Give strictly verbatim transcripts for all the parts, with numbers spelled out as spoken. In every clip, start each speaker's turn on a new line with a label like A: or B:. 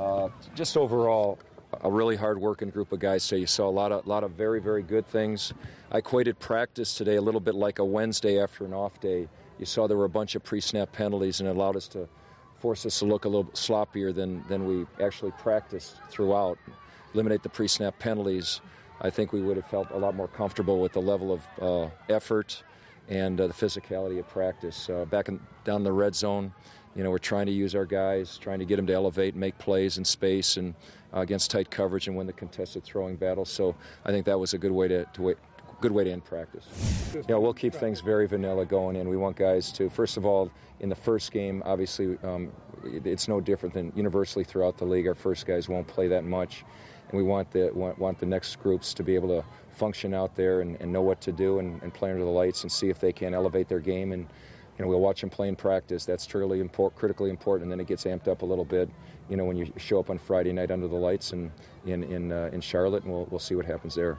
A: Uh, just overall, a really hard-working group of guys. So you saw a lot of, lot of very, very good things. I equated practice today a little bit like a Wednesday after an off day. You saw there were a bunch of pre-snap penalties, and it allowed us to force us to look a little sloppier than, than we actually practiced throughout. Eliminate the pre-snap penalties. I think we would have felt a lot more comfortable with the level of uh, effort and uh, the physicality of practice. Uh, back in, down the red zone, you know, we're trying to use our guys, trying to get them to elevate, make plays in space and uh, against tight coverage and win the contested throwing battle. So I think that was a good way to, to wait, good way to end practice. You know, we'll keep things very vanilla going in. We want guys to, first of all, in the first game, obviously, um, it's no different than universally throughout the league. Our first guys won't play that much. And we want the want, want the next groups to be able to function out there and, and know what to do and, and play under the lights and see if they can elevate their game. And you know, we'll watch them play in practice. That's truly important, critically important. And then it gets amped up a little bit, you know, when you show up on Friday night under the lights and in in uh, in Charlotte, and we'll we'll see what happens there.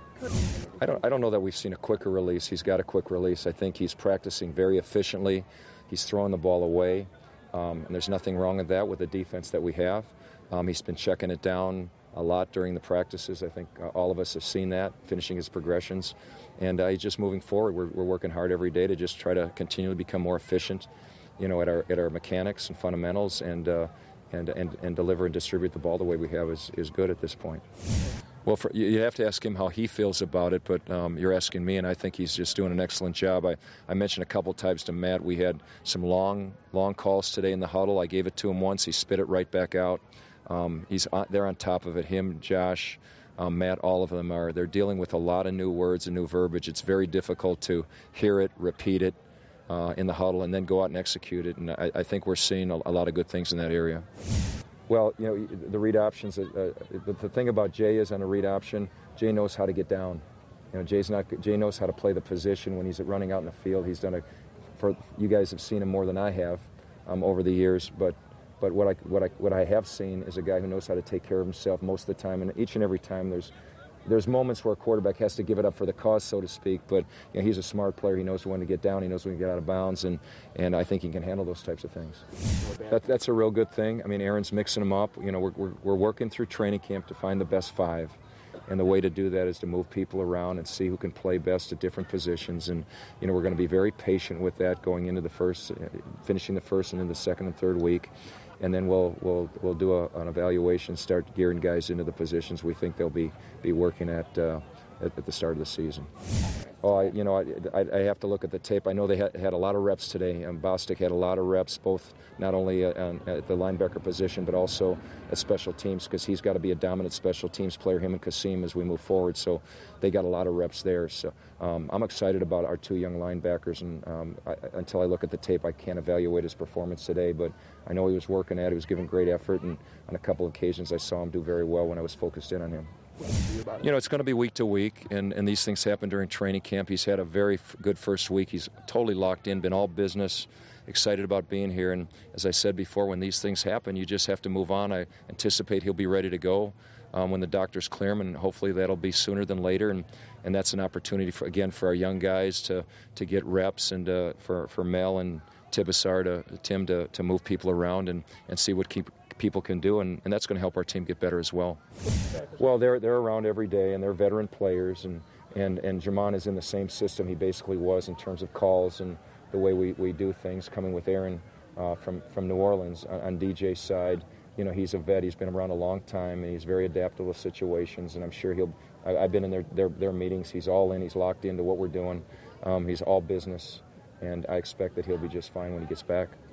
A: I don't I don't know that we've seen a quicker release. He's got a quick release. I think he's practicing very efficiently. He's throwing the ball away, um, and there's nothing wrong with that with the defense that we have. Um, he's been checking it down a lot during the practices. I think uh, all of us have seen that, finishing his progressions. And uh, he's just moving forward. We're, we're working hard every day to just try to continually become more efficient, you know, at our at our mechanics and fundamentals, and uh, and, and and deliver and distribute the ball the way we have is, is good at this point. Well, for, you have to ask him how he feels about it, but um, you're asking me, and I think he's just doing an excellent job. I, I mentioned a couple times to Matt, we had some long, long calls today in the huddle. I gave it to him once. He spit it right back out. Um, he's on, they're on top of it. Him, Josh, um, Matt, all of them are. They're dealing with a lot of new words and new verbiage. It's very difficult to hear it, repeat it uh, in the huddle, and then go out and execute it. And I, I think we're seeing a, a lot of good things in that area. Well, you know, the read options, uh, the, the thing about Jay is on a read option, Jay knows how to get down. You know, Jay's not, Jay knows how to play the position when he's running out in the field. He's done a, for, you guys have seen him more than I have um, over the years, but But what I, what, I, what I have seen is a guy who knows how to take care of himself most of the time. And each and every time there's, there's moments where a quarterback has to give it up for the cause, so to speak. But you know, he's a smart player. He knows when to get down. He knows when to get out of bounds. And, and I think he can handle those types of things. That, that's a real good thing. I mean, Aaron's mixing them up. You know, we're, we're, we're working through training camp to find the best five. And the way to do that is to move people around and see who can play best at different positions. And, you know, we're going to be very patient with that going into the first, finishing the first and then the second and third week. And then we'll we'll we'll do a, an evaluation, start gearing guys into the positions we think they'll be be working at uh, at, at the start of the season. Oh, I, you know, I, I have to look at the tape. I know they had, had a lot of reps today. Um, Bostic had a lot of reps, both not only uh, on, at the linebacker position, but also at special teams, because he's got to be a dominant special teams player, him and Kasim, as we move forward. So they got a lot of reps there. So um, I'm excited about our two young linebackers, and um, I, until I look at the tape, I can't evaluate his performance today, but I know he was working at it. He was giving great effort, and on a couple of occasions I saw him do very well when I was focused in on him. You know, it's going to be week to week, and, and these things happen during training camp. He's had a very f- good first week. He's totally locked in, been all business, excited about being here. And as I said before, when these things happen, you just have to move on. I anticipate he'll be ready to go um, when the doctors clear him, and hopefully that'll be sooner than later. And, and that's an opportunity, for, again, for our young guys to, to get reps, and uh, for, for Mel and Tibisar, to Tim, to, to move people around and, and see what keep people can do, and, and that's going to help our team get better as well. Well, they're they're around every day, and they're veteran players, and, and, and Jermon is in the same system he basically was in terms of calls and the way we, we do things, coming with Aaron uh, from, from New Orleans. On, on D J's side, you know, he's a vet. He's been around a long time, and he's very adaptable to situations, and I'm sure he'll I, I've been in their, their, their meetings. He's all in. He's locked into what we're doing. Um, he's all business, and I expect that he'll be just fine when he gets back.